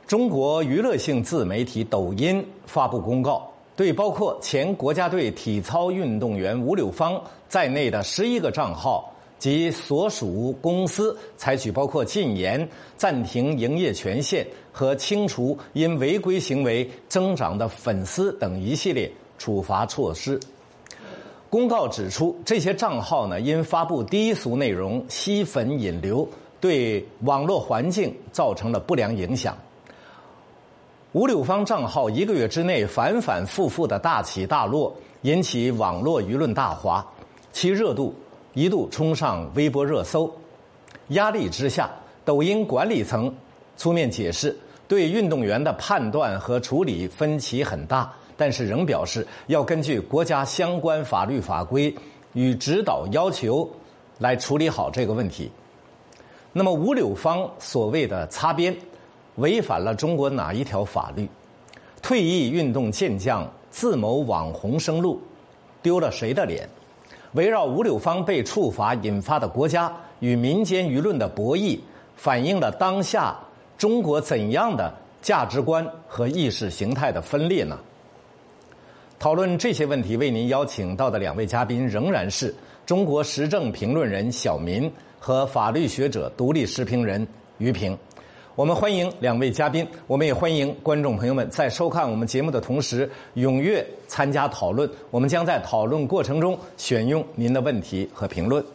中国娱乐性自媒体抖音发布公告，对包括前国家队体操运动员吴柳芳在内的11个账号及所属公司采取包括禁言、暂停营业权限和清除因违规行为增长的粉丝等一系列处罚措施。公告指出，这些账号因发布低俗内容、吸粉引流，对网络环境造成了不良影响。吴柳芳账号1个月之内反反复复的大起大落，引起网络舆论大哗，其热度一度冲上微博热搜。压力之下，抖音管理层出面解释，对运动员的判断和处理分歧很大，但是仍表示要根据国家相关法律法规与指导要求来处理好这个问题。那么吴柳芳所谓的擦边，违反了中国哪一条法律？退役运动健将自谋网红生路，丢了谁的脸？围绕吴柳芳被处罚引发的国家与民间舆论的博弈，反映了当下中国怎样的价值观和意识形态的分裂呢？讨论这些问题，为您邀请到的2位嘉宾仍然是中国时政评论人小民和法律学者、独立时评人于平。我们欢迎2位嘉宾，我们也欢迎观众朋友们在收看我们节目的同时踊跃参加讨论。我们将在讨论过程中选用您的问题和评论。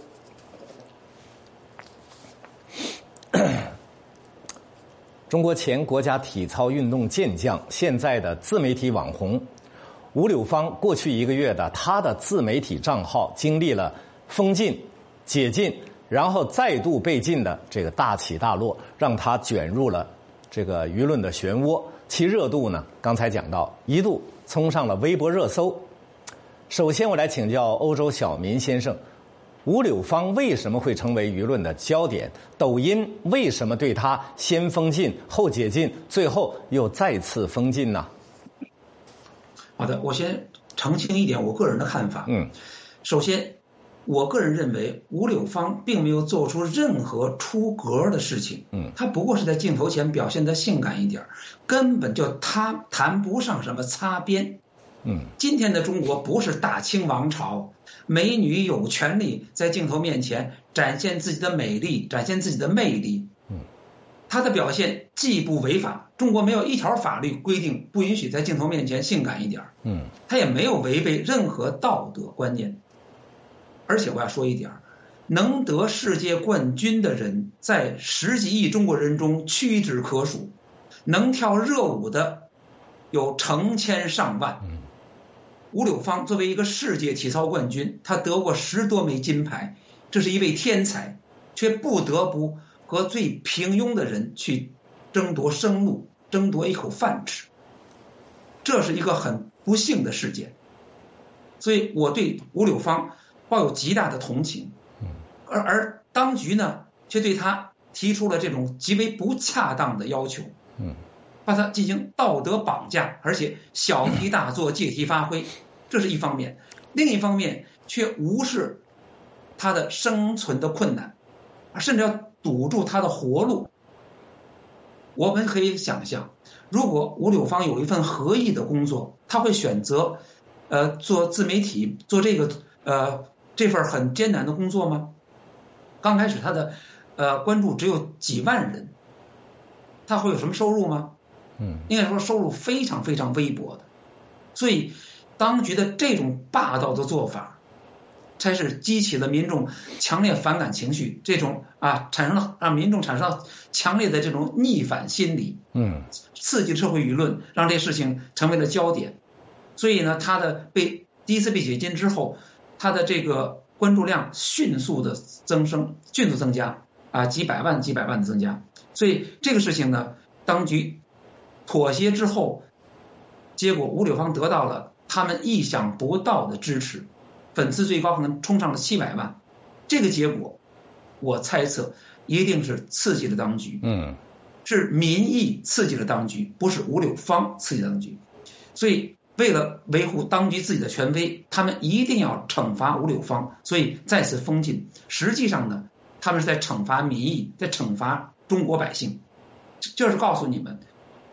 中国前国家体操运动健将，现在的自媒体网红吴柳芳，过去1个月他的自媒体账号经历了封禁、解禁，然后再度被禁的这个大起大落，让他卷入了这个舆论的漩涡。其热度刚才讲到，一度冲上了微博热搜。首先我来请教欧洲小民先生，吴柳芳为什么会成为舆论的焦点？抖音为什么对他先封禁后解禁，最后又再次封禁呢？ 好的，我先澄清一点我个人的看法。首先我个人认为吴柳芳并没有做出任何出格的事情，他不过是在镜头前表现得性感一点，根本就他谈不上什么擦边。今天的中国不是大清王朝，美女有权利在镜头面前展现自己的美丽，展现自己的魅力。他的表现既不违法，中国没有一条法律规定不允许在镜头面前性感一点，他也没有违背任何道德观念。而且我要说一点，能得世界冠军的人在10几亿中国人中屈指可数，能跳热舞的有成千上万。吴柳芳作为一个世界体操冠军，他得过10多枚金牌，这是一位天才，却不得不和最平庸的人去争夺生路，争夺一口饭吃，这是一个很不幸的事件。所以我对吴柳芳抱有极大的同情，而当局却对他提出了这种极为不恰当的要求，把他进行道德绑架，而且小题大做、借题发挥，这是一方面。另一方面却无视他的生存的困难，甚至要堵住他的活路。我们可以想象，如果吴柳芳有一份合意的工作，他会选择做自媒体，做这份很艰难的工作吗？刚开始他的关注只有几万人，他会有什么收入吗？应该说收入非常非常微薄的。所以当局的这种霸道的做法才是激起了民众强烈反感情绪，这种让民众产生了强烈的这种逆反心理，刺激社会舆论，让这事情成为了焦点。所以他的第一次被解禁之后，他的这个关注量迅速增加，几百万的增加。所以这个事情当局妥协之后，结果吴柳芳得到了他们意想不到的支持，粉丝最高可能冲上了700万。这个结果我猜测一定是刺激了当局，是民意刺激了当局，不是吴柳芳刺激了当局。所以为了维护当局自己的权威，他们一定要惩罚吴柳芳，所以再次封禁。实际上他们是在惩罚民意，在惩罚中国百姓。就是告诉你们，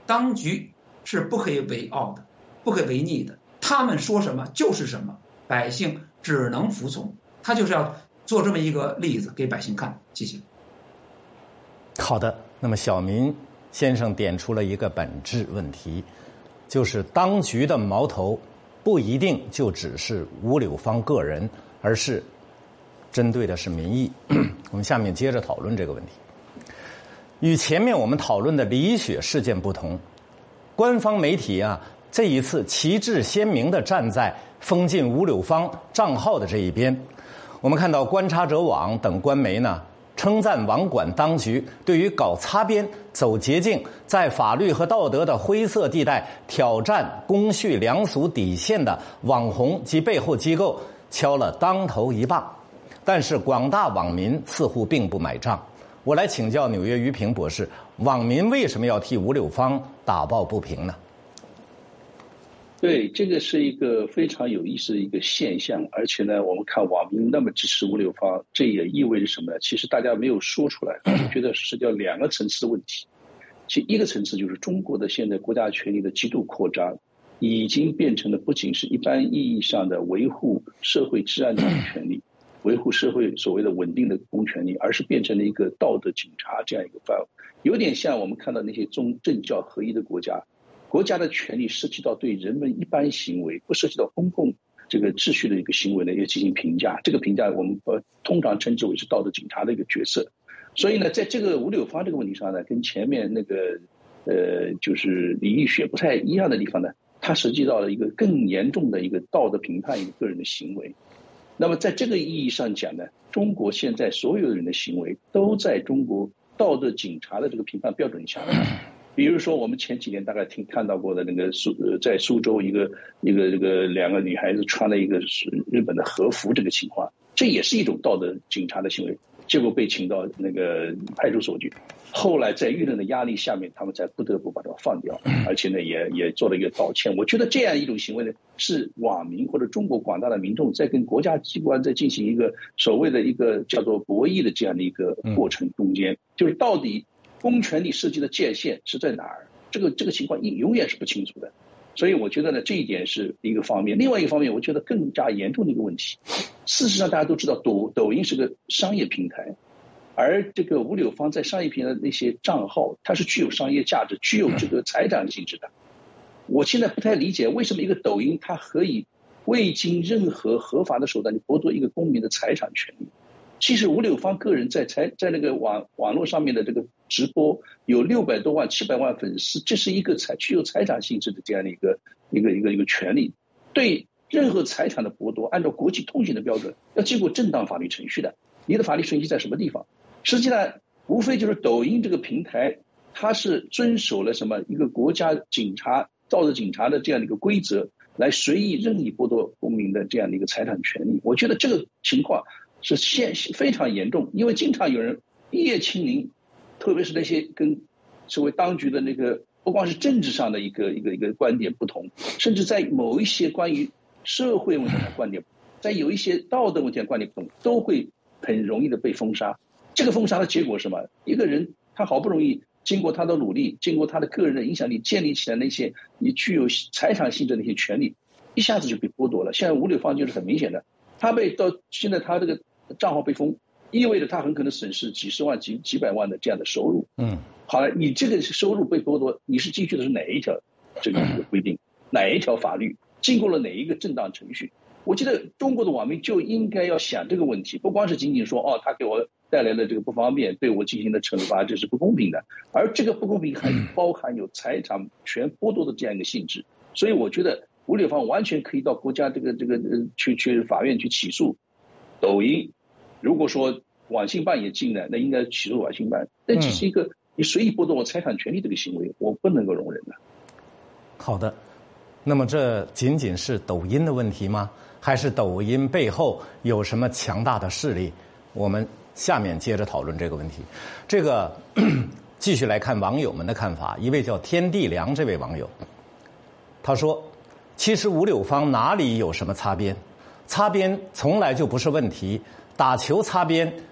当局是不可以违拗的，不可以违逆的，他们说什么就是什么，百姓只能服从。他就是要做这么一个例子给百姓看。谢谢。 好的，那么小民先生点出了一个本质问题，就是当局的矛头不一定就只是吴柳芳个人，而是针对的是民意。我们下面接着讨论这个问题。与前面我们讨论的李雪事件不同，官方媒体这一次旗帜鲜明地站在封禁吴柳芳账号的这一边。我们看到观察者网等官媒称赞网管当局对于搞擦边、走捷径，在法律和道德的灰色地带挑战公序良俗底线的网红及背后机构敲了当头一棒。但是广大网民似乎并不买账。我来请教纽约于平博士，网民为什么要替吴柳芳打抱不平呢？ 对，这个是一个非常有意思的一个现象，而且呢，我们看网民那么支持吴柳芳，这也意味着什么呢？其实大家没有说出来，我觉得是叫两个层次的问题。其一个层次就是中国的现在国家权力的极度扩张，已经变成了不仅是一般意义上的维护社会治安的权利，维护社会所谓的稳定的公权力，而是变成了一个道德警察这样一个范围，有点像我们看到那些政教合一的国家。国家的权力涉及到对人们一般行为，不涉及到公共这个秩序的一个行为呢，要进行评价。这个评价我们通常称之为是道德警察的一个角色。所以呢，在这个吴柳芳这个问题上呢，跟前面那个就是李玉雪不太一样的地方呢，它涉及到了一个更严重的一个道德评判一个个人的行为。那么在这个意义上讲呢，中国现在所有人的行为都在中国道德警察的这个评判标准下。比如说我们前几年大概看到过的那个在苏州一个两个女孩子穿了一个日本的和服这个情况，这也是一种道德警察的行为，结果被请到那个派出所去，后来在舆论的压力下面，他们才不得不把它放掉，而且呢也做了一个道歉。我觉得这样一种行为呢，是网民或者中国广大的民众在跟国家机关在进行一个所谓的一个叫做博弈的这样的一个过程中间，就是到底公权力涉及的界限是在哪儿？这个情况永远是不清楚的，所以我觉得呢，这一点是一个方面。另外一个方面，我觉得更加严重的一个问题，事实上大家都知道，抖音是个商业平台，而这个吴柳芳在商业平台的那些账号，它是具有商业价值、具有这个财产性质的。我现在不太理解，为什么一个抖音它可以未经任何合法的手段剥夺一个公民的财产权利？其实吴柳芳个人在那个网络上面的这个直播有600多万、700万粉丝，这是一个具有财产性质的这样的一个权利。对任何财产的剥夺，按照国际通行的标准，要经过正当法律程序的。你的法律程序在什么地方？实际上，无非就是抖音这个平台，它是遵守了什么一个国家警察、道德警察的这样的一个规则，来随意任意剥夺公民的这样的一个财产权利。我觉得这个情况是非常严重，因为经常有人一夜清零，特别是那些跟所谓当局的那个不光是政治上的一个观点不同，甚至在某一些关于社会问题的观点，在有一些道德问题的观点不同，都会很容易的被封杀。这个封杀的结果是什么？一个人他好不容易经过他的努力，经过他的个人的影响力建立起来那些你具有财产性质的那些权利，一下子就被剥夺了。现在吴柳芳就是很明显的，他到现在他这个账号被封，意味着他很可能损失几十万、几百万的这样的收入。好了，你这个收入被剥夺，你是基于的是哪一条这个规定，哪一条法律，经过了哪一个正当程序？我觉得中国的网民就应该要想这个问题，不光是仅仅说他给我带来了这个不方便，对我进行了惩罚，这是不公平的，而这个不公平还包含有财产权剥夺的这样一个性质。所以我觉得吴柳芳完全可以到国家去法院去起诉抖音。如果说网信办也进了，那应该起诉网信办。那这是一个你随意剥夺我财产权利这个行为，我不能够容忍的。 好的，那么这仅仅是抖音的问题吗？还是抖音背后有什么强大的势力？我们下面接着讨论这个问题。这个继续来看网友们的看法。一位叫天地良这位网友，他说：其实吴柳芳哪里有什么擦边？擦边从来就不是问题，打球擦边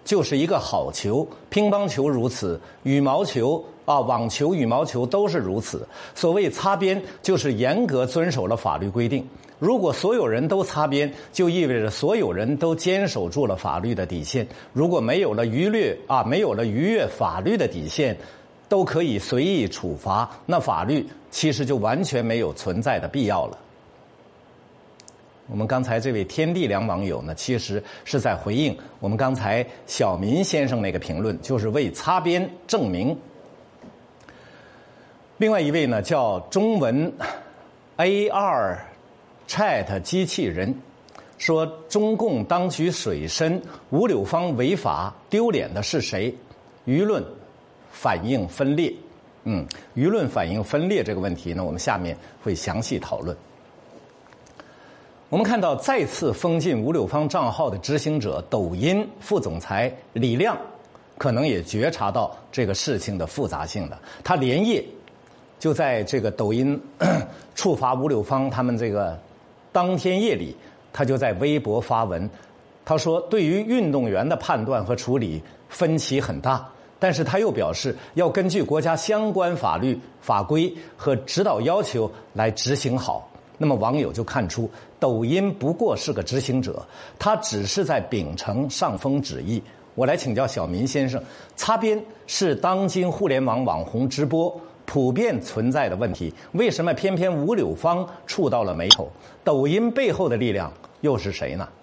就是一个好球，乒乓球如此，羽毛球网球、羽毛球都是如此。所谓擦边，就是严格遵守了法律规定。如果所有人都擦边，就意味着所有人都坚守住了法律的底线。如果没有了逾越法律的底线，都可以随意处罚，那法律其实就完全没有存在的必要了。我们刚才这位天地良网友呢，其实是在回应我们刚才小民先生那个评论，就是为擦边证明。另外一位呢叫中文 A2 Chat 机器人，说中共当局水深，吴柳芳违法，丢脸的是谁？舆论反应分裂。舆论反应分裂这个问题呢，我们下面会详细讨论。我们看到再次封禁吴柳芳账号的执行者抖音副总裁李亮，可能也觉察到这个事情的复杂性的，他连夜就在这个抖音处罚吴柳芳他们这个当天夜里，他就在微博发文，他说对于运动员的判断和处理分歧很大，但是他又表示要根据国家相关法律法规和指导要求来执行好。那么网友就看出抖音不过是个执行者，他只是在秉承上峰旨意。我来请教小民先生，擦边是当今互联网网红直播普遍存在的问题，为什么偏偏吴柳芳触到了眉头？抖音背后的力量又是谁呢？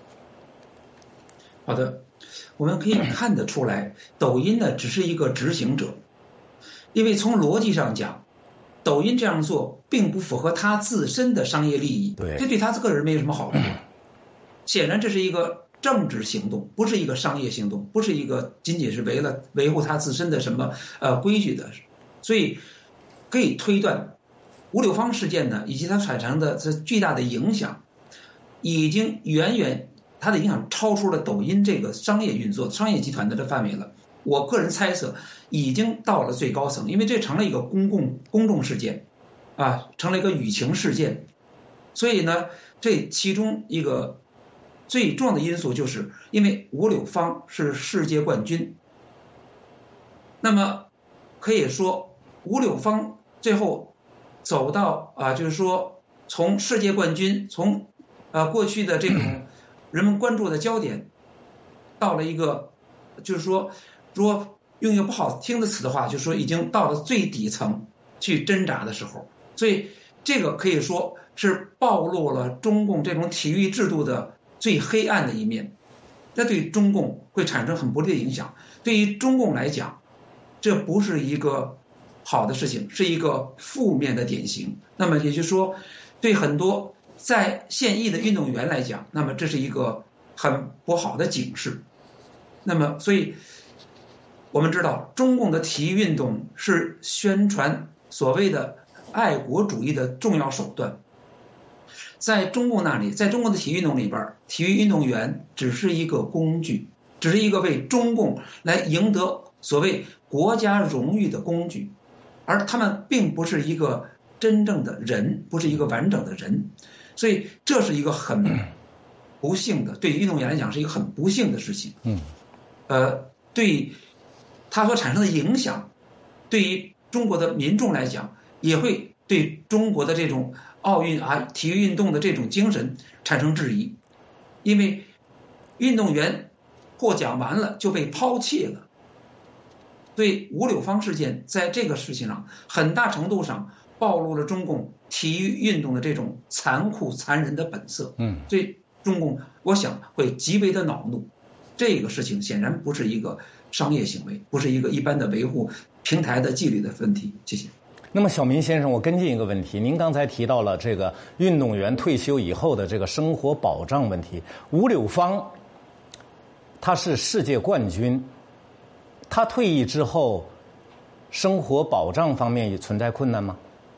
好的，我们可以看得出来，抖音呢只是一个执行者，因为从逻辑上讲，抖音这样做并不符合他自身的商业利益，这对他个人没有什么好处。显然这是一个政治行动，不是一个商业行动，不是一个仅仅是为了维护他自身的什么规矩的。所以可以推断，吴柳芳事件呢以及它产生的这巨大的影响，已经它的影响超出了抖音这个商业运作、商业集团的这范围了。我个人猜测，已经到了最高层，因为这成了一个公众事件，成了一个舆情事件。所以呢，这其中一个最重要的因素，就是因为吴柳芳是世界冠军。那么可以说，吴柳芳最后走到就是说从世界冠军，从过去的这种人们关注的焦点，到了一个就是说用一个不好听的词的话，就是说已经到了最底层去挣扎的时候。所以这个可以说是暴露了中共这种体育制度的最黑暗的一面，这对中共会产生很不利的影响。对于中共来讲，这不是一个好的事情，是一个负面的典型。那么也就是说，对很多在现役的运动员来讲，那么这是一个很不好的警示。那么所以我们知道，中共的体育运动是宣传所谓的爱国主义的重要手段。在中共那里，在中国的体育运动里边，体育运动员只是一个工具，只是一个为中共来赢得所谓国家荣誉的工具，而他们并不是一个真正的人，不是一个完整的人。所以这是一个很不幸的，对于运动员来讲是一个很不幸的事情。对它所产生的影响，对于中国的民众来讲，也会对中国的这种奥运体育运动的这种精神产生质疑。因为运动员获奖完了就被抛弃了。所以吴柳芳事件在这个事情上很大程度上暴露了中共体育运动的这种残酷残忍的本色。所以中共我想会极为的恼怒。这个事情显然不是一个商业行为，不是一个一般的维护平台的纪律的问题。谢谢。 那么小民先生，我跟进一个问题，您刚才提到了这个运动员退休以后的这个生活保障问题。吴柳芳他是世界冠军，他退役之后生活保障方面也存在困难吗？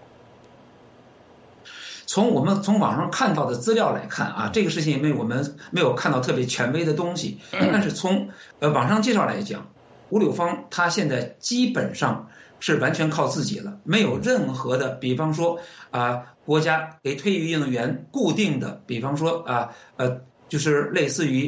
我们从网上看到的资料来看这个事情因为我们没有看到特别权威的东西，但是从网上介绍来讲，吴柳芳他现在基本上是完全靠自己了，没有任何的比方说国家给退役运动员固定的，比方说就是类似于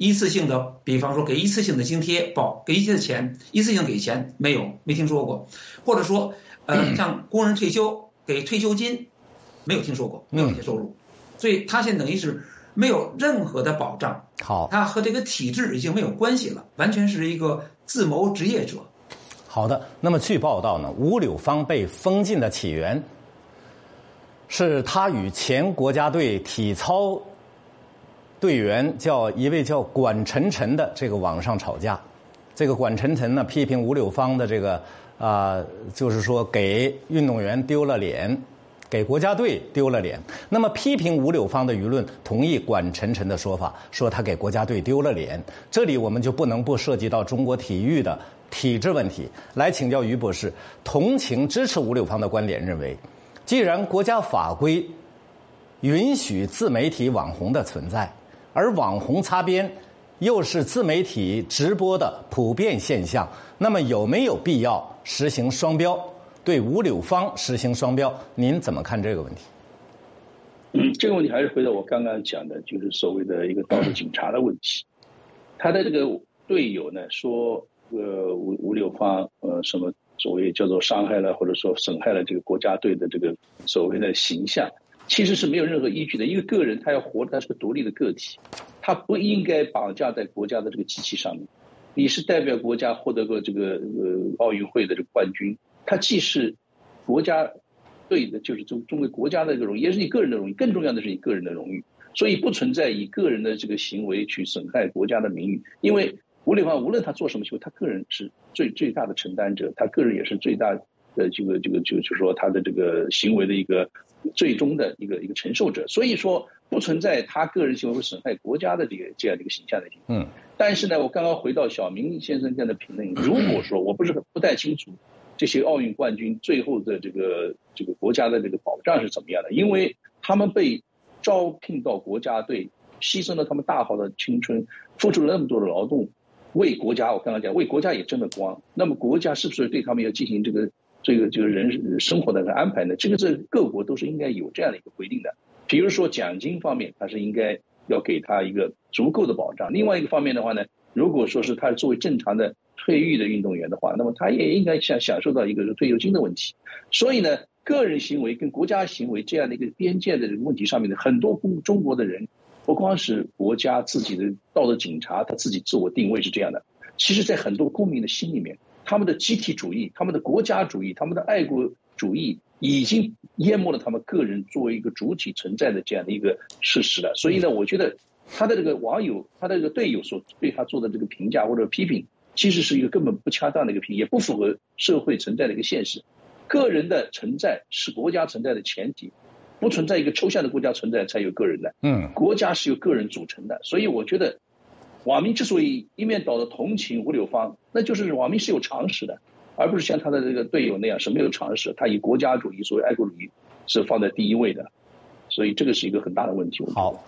一次性的，比方说给一次性的津贴，给一次钱，一次性给钱，没听说过。或者说像工人退休给退休金，没有听说过，没有这些收入。所以他现在等于是没有任何的保障。 好， 他和这个体制已经没有关系了，完全是一个自谋职业者。 好的，那么据报道呢，吴柳芳被封禁的起源是他与前国家队体操队员一位叫管晨晨的这个网上吵架。这个管晨晨呢批评吴柳芳的这个就是说给运动员丢了脸，给国家队丢了脸。那么批评吴柳芳的舆论同意管晨晨的说法，说他给国家队丢了脸。这里我们就不能不涉及到中国体育的体制问题。来请教于博士，同情支持吴柳芳的观点认为，既然国家法规允许自媒体网红的存在，而网红擦边又是自媒体直播的普遍现象，那么有没有必要实行双标？对吴柳芳实行双标，您怎么看这个问题？ 这个问题还是回到我刚刚讲的，就是所谓的一个道德警察的问题。他的这个队友呢说，吴柳芳什么所谓叫做伤害了或者说损害了这个国家队的这个所谓的形象，其实是没有任何依据的。一个个人他要活，他是个独立的个体，他不应该绑架在国家的这个机器上面。你是代表国家获得过这个奥运会的这个冠军，他既是国家队的，就是中国国家的这个荣誉，也是你个人的荣誉，更重要的是你个人的荣誉。所以不存在以个人的这个行为去损害国家的名誉，因为吴柳芳无论他做什么行为，他个人是最大的承担者，他个人也是最大的就是说他的这个行为的一个最终的一个承受者。所以说不存在他个人行为会损害国家的这样的一个形象的情况。但是呢，我刚刚回到小明先生这样的评论，如果说我不太清楚这些奥运冠军最后的这个国家的这个保障是怎么样的，因为他们被招聘到国家队，牺牲了他们大好的青春，付出了那么多的劳动，为国家，我刚刚讲为国家也争了光，那么国家是不是对他们要进行这个人生活的安排呢？这各国都是应该有这样的一个规定的。比如说奖金方面，它是应该要给他一个足够的保障。另外一个方面的话呢，如果说是他作为正常的退役的运动员的话，那么他也应该享受到一个退休金的问题。所以呢，个人行为跟国家行为这样的一个边界的问题上面的很多中国的人，不光是国家自己的道德警察，他自己自我定位是这样的，其实在很多公民的心里面，他们的集体主义，他们的国家主义，他们的爱国主义已经淹没了他们个人作为一个主体存在的这样的一个事实了。所以呢，我觉得他的这个网友，他的这个队友所对他做的这个评价或者批评，其实是一个根本不恰当的一个评，也不符合社会存在的一个现实。个人的存在是国家存在的前提，不存在一个抽象的国家存在才有个人的。国家是由个人组成的。所以我觉得网民之所以一面倒的同情吴柳芳，那就是网民是有常识的，而不是像他的这个队友那样是没有常识，他以国家主义所谓爱国主义是放在第一位的，所以这个是一个很大的问题。 好，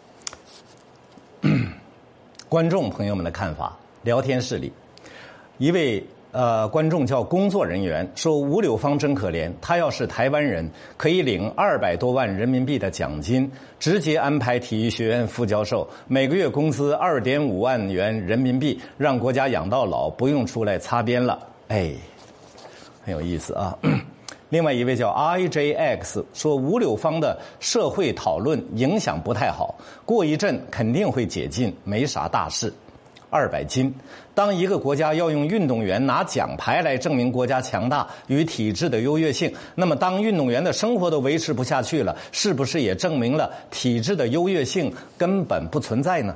观众朋友们的看法，聊天室里一位观众叫工作人员说，吴柳芳真可怜，他要是台湾人可以领200多万人民币的奖金，直接安排体育学院副教授，每个月工资2.5万元人民币，让国家养到老，不用出来擦边了。哎，很有意思啊。另外一位叫 IJX 说，吴柳芳的社会讨论影响不太好，过一阵肯定会解禁，没啥大事。200斤，当一个国家要用运动员拿奖牌来证明国家强大与体制的优越性，那么当运动员的生活都维持不下去了，是不是也证明了体制的优越性根本不存在呢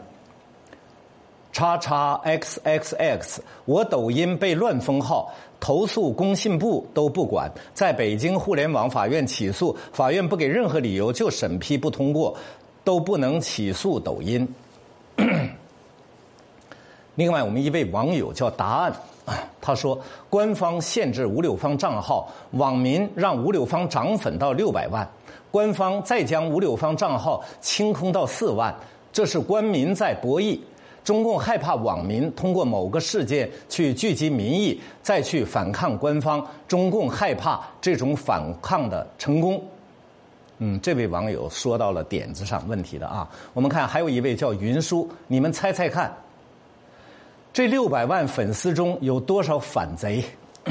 ？XXX， 我抖音被乱封号，投诉工信部都不管，在北京互联网法院起诉，法院不给任何理由就审批不通过，都不能起诉抖音。另外，我们一位网友叫答案，他说，官方限制吴柳芳账号，网民让吴柳芳涨粉到600万，官方再将吴柳芳账号清空到4万，这是官民在博弈。中共害怕网民通过某个事件去聚集民意，再去反抗官方，中共害怕这种反抗的成功。 这位网友说到了点子上问题的啊。我们看还有一位叫云舒，你们猜猜看，这600万粉丝中有多少反贼？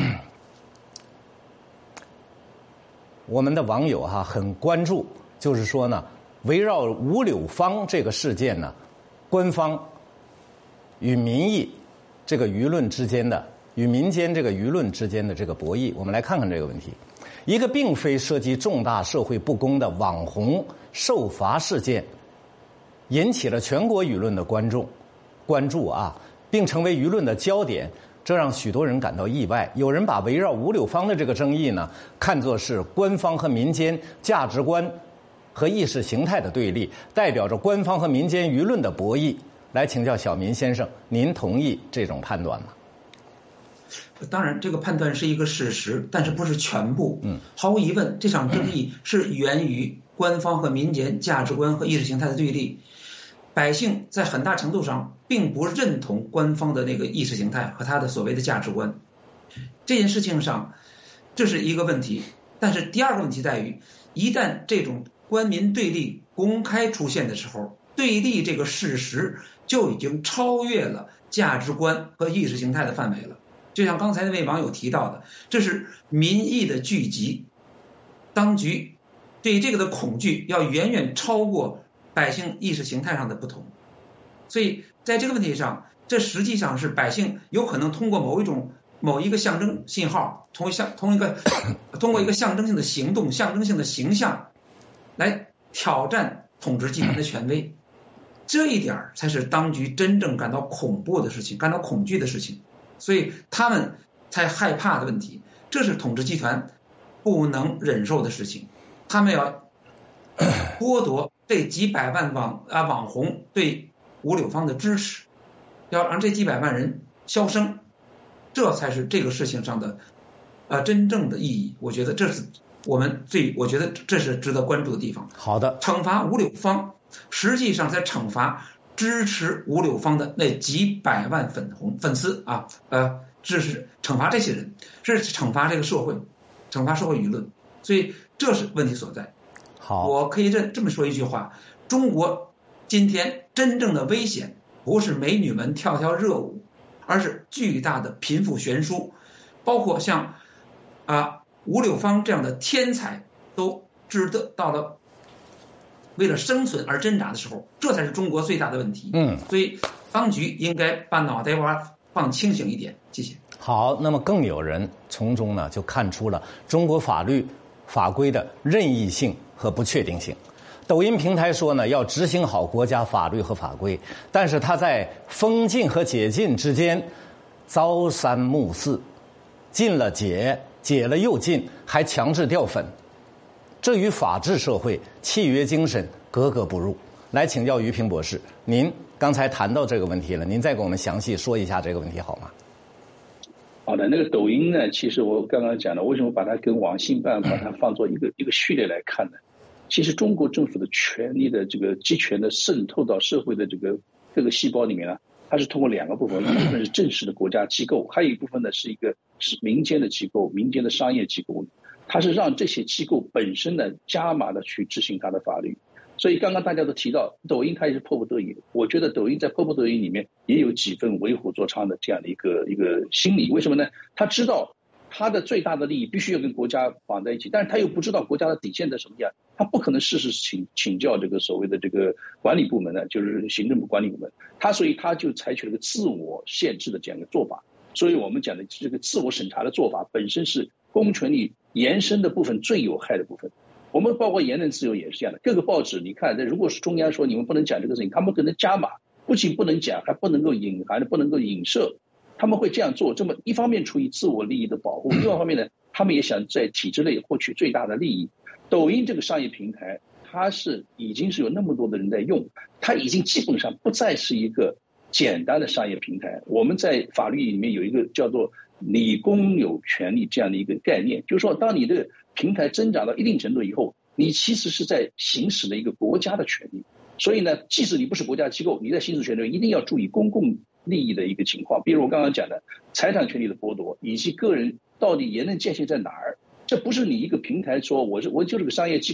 我们的网友很关注，就是说呢，围绕吴柳芳这个事件呢，官方与民意这个舆论之间的，与民间这个舆论之间的这个博弈。我们来看看这个问题。一个并非涉及重大社会不公的网红受罚事件，引起了全国舆论的关注啊，并成为舆论的焦点，这让许多人感到意外。有人把围绕吴柳芳的这个争议呢，看作是官方和民间价值观和意识形态的对立，代表着官方和民间舆论的博弈。来请教小民先生，您同意这种判断吗？ 当然，这个判断是一个事实，但是不是全部。毫无疑问，这场争议是源于官方和民间价值观和意识形态的对立。百姓在很大程度上并不认同官方的那个意识形态和他的所谓的价值观。这件事情上，这是一个问题。但是第二个问题在于，一旦这种官民对立公开出现的时候，对立这个事实就已经超越了价值观和意识形态的范围了。就像刚才那位网友提到的，这是民意的聚集，当局对这个的恐惧要远远超过百姓意识形态上的不同。所以在这个问题上，这实际上是百姓有可能通过某一个象征信号，通过一个象征性的行动、象征性的形象来挑战统治集团的权威。这一点才是当局真正感到恐怖的事情，感到恐惧的事情。所以他们才害怕的问题，这是统治集团不能忍受的事情。他们要剥夺这几百万网红对吴柳芳的支持，要让这几百万人销声，这才是这个事情上的真正的意义。我觉得这是我觉得这是值得关注的地方。 好的， 惩罚吴柳芳实际上在惩罚支持吴柳芳的那几百万粉丝啊，支持惩罚这些人，是惩罚这个社会，惩罚社会舆论，所以这是问题所在。 好， 我可以这么说一句话：中国今天真正的危险不是美女们跳跳热舞，而是巨大的贫富悬殊，包括像吴柳芳这样的天才都知得到了为了生存而挣扎的时候，这才是中国最大的问题。所以当局应该把脑袋瓜放清醒一点。谢谢。 好，那么更有人从中呢就看出了中国法律法规的任意性和不确定性。抖音平台说呢要执行好国家法律和法规，但是它在封禁和解禁之间朝三暮四，禁了解，解了又禁，还强制掉粉。这与法治社会契约精神格格不入。来请教于平博士，您刚才谈到这个问题了，您再给我们详细说一下这个问题好吗？ 好的，那个抖音呢，其实我刚刚讲了，为什么把它跟网信办把它放作一个序列来看呢？其实中国政府的权力的这个集权的渗透到社会的这个各个细胞里面呢，它是通过两个部分，一部分是正式的国家机构，还有一部分呢是民间的机构、民间的商业机构。它是让这些机构本身呢加码的去执行它的法律。所以刚刚大家都提到抖音它也是迫不得已的，我觉得抖音在迫不得已里面也有几分为虎作伥的这样的一个心理。为什么呢？他知道他的最大的利益必须要跟国家绑在一起，但是他又不知道国家的底线在什么样，他不可能事事请教这个所谓的这个管理部门呢，就是行政部管理部门，所以他就采取了个自我限制的这样一个做法。所以我们讲的这个自我审查的做法本身是公权力延伸的部分最有害的部分。我们包括言论自由也是这样的，各个报纸你看，如果是中央说你们不能讲这个事情，他们可能加码，不仅不能讲，还不能够隐含，不能够影射，他们会这样做。这么一方面出于自我利益的保护，另外一方面呢，他们也想在体制内获取最大的利益。抖音这个商业平台，它已经是有那么多的人在用，它已经基本上不再是一个简单的商业平台。我们在法律里面有一个叫做你公有权利这样的一个概念，就是说当你的平台增长到一定程度以后，你其实是在行使了一个国家的权利。所以呢，即使你不是国家机构，你在行使权利一定要注意公共利益的一个情况，比如我刚刚讲的财产权利的剥夺，以及个人到底言论界限在哪儿。这不是你一个平台说我就是个商业机构，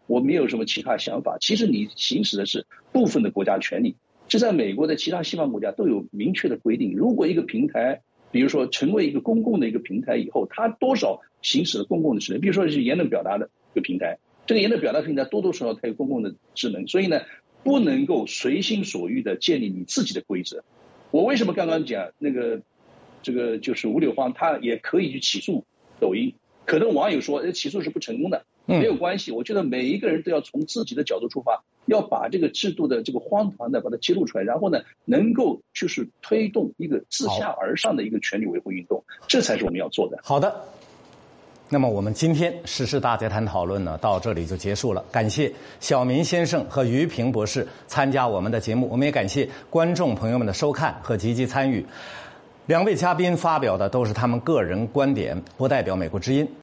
我没有什么其他想法。其实你行使的是部分的国家权利，这在美国的其他西方国家都有明确的规定。如果一个平台，比如说成为一个公共的一个平台以后，它多少行使了公共的职能，比如说是言论表达的一个平台，这个言论表达平台多多少少它有公共的职能，所以呢，不能够随心所欲的建立你自己的规则。我为什么刚刚讲这个就是吴柳芳他也可以去起诉抖音，可能网友说起诉是不成功的，没有关系。我觉得每一个人都要从自己的角度出发，要把这个制度的这个荒唐的把它揭露出来，然后呢，能够就是推动一个自下而上的一个权利维护运动，这才是我们要做的。 好的，那么我们今天时事大家谈讨论呢，到这里就结束了。感谢小民先生和于平博士参加我们的节目，我们也感谢观众朋友们的收看和积极参与。两位嘉宾发表的都是他们个人观点，不代表美国之音。